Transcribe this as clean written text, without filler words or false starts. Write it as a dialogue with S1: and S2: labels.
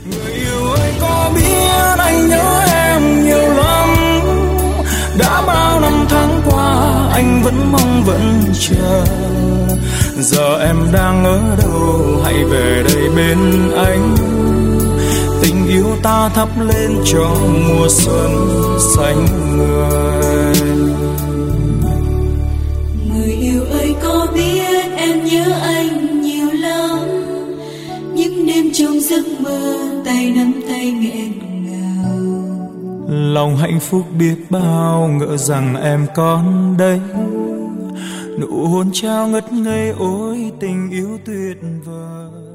S1: Người yêu ơi có biết anh nhớ em nhiều lắm, đã bao năm tháng qua anh vẫn mong vẫn chờ. Giờ em đang ở đâu, hãy về đây bên anh. Tình yêu ta thắp lên cho mùa xuân xanh người.
S2: Người yêu ơi có biết em nhớ anh nhiều lắm, những đêm trong giấc mơ tay nắm tay nghẹn ngào.
S1: Lòng hạnh phúc biết bao, ngỡ rằng em còn đây. Nụ hôn trao ngất ngây, ôi tình yêu tuyệt vời.